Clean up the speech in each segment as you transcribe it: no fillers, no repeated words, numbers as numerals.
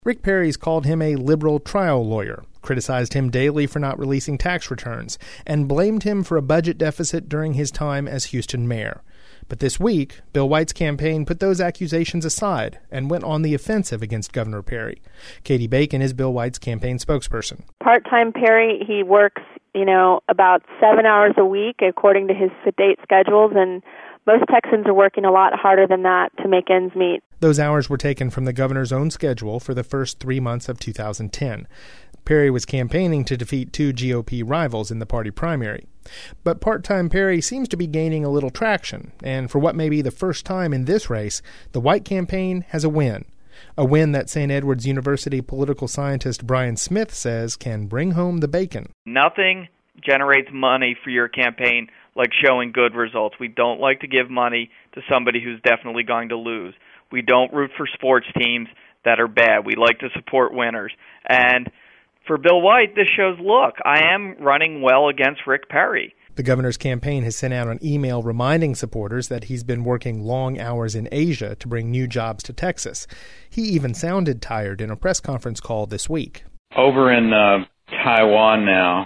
Rick Perry's called him a liberal trial lawyer, criticized him daily for not releasing tax returns, and blamed him for a budget deficit during his time as Houston mayor. But this week, Bill White's campaign put those accusations aside and went on the offensive against Governor Perry. Katie Bacon is Bill White's campaign spokesperson. Part-time Perry, he works, about 7 hours a week according to his state schedules, and most Texans are working a lot harder than that to make ends meet. Those hours were taken from the governor's own schedule for the first 3 months of 2010. Perry was campaigning to defeat two GOP rivals in the party primary. But part-time Perry seems to be gaining a little traction, and for what may be the first time in this race, the White campaign has a win. A win that St. Edward's University political scientist Brian Smith says can bring home the bacon. Nothing generates money for your campaign like showing good results. We don't like to give money to somebody who's definitely going to lose. We don't root for sports teams that are bad. We like to support winners. And for Bill White, this shows, look, I am running well against Rick Perry. The governor's campaign has sent out an email reminding supporters that he's been working long hours in Asia to bring new jobs to Texas. He even sounded tired in a press conference call this week. Over in Taiwan now,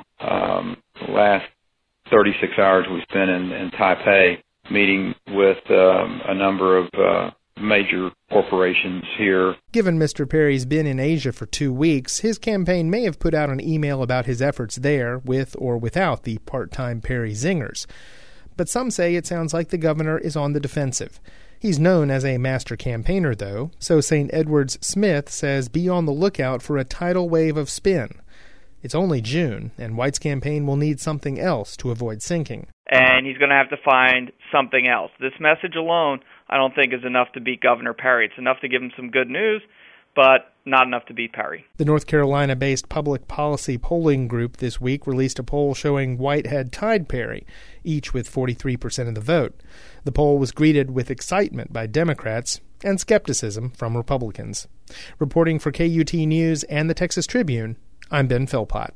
the last 36 hours we spent in Taipei meeting with a number of major corporations here. Given Mr. Perry's been in Asia for 2 weeks, his campaign may have put out an email about his efforts there, with or without the part-time Perry zingers. But some say it sounds like the governor is on the defensive. He's known as a master campaigner, though, so St. Edward's Smith says be on the lookout for a tidal wave of spin. It's only June, and White's campaign will need something else to avoid sinking. And he's going to have to find something else. This message alone, I don't think, is enough to beat Governor Perry. It's enough to give him some good news, but not enough to beat Perry. The North Carolina-based public policy polling group this week released a poll showing White had tied Perry, each with 43% of the vote. The poll was greeted with excitement by Democrats and skepticism from Republicans. Reporting for KUT News and the Texas Tribune, I'm Ben Philpott.